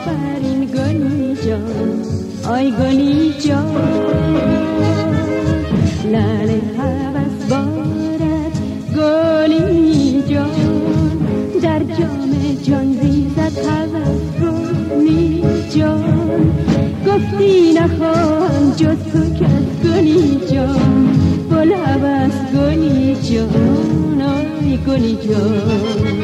آفرین گلی جان، آی گلی جان. لعل هوس بارد گلی جان، در جام جان زیزد هوس گلی جان. گفتی نخواهم جز تو کس گلی جان، گل هوس گلی جان، آی گلی جان.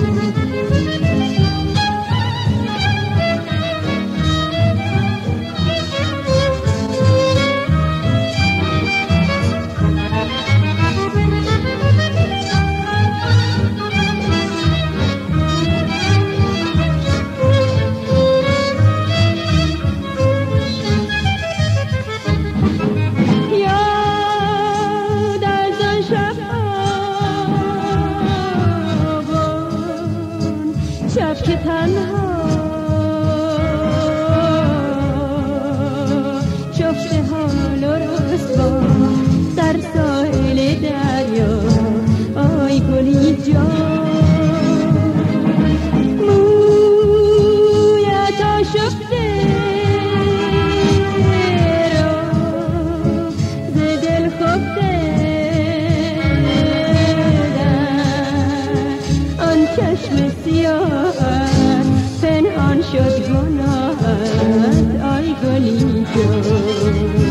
شب که تنها شفته حال و رسوا در ساحل دریا، آی گلی جان. مویت آشفته را ز دل خفته آن چشم سیاه پنهان شد گناهت، آی گلی جان.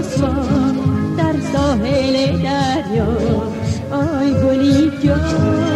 در ساحل دریا، آی گلی جان.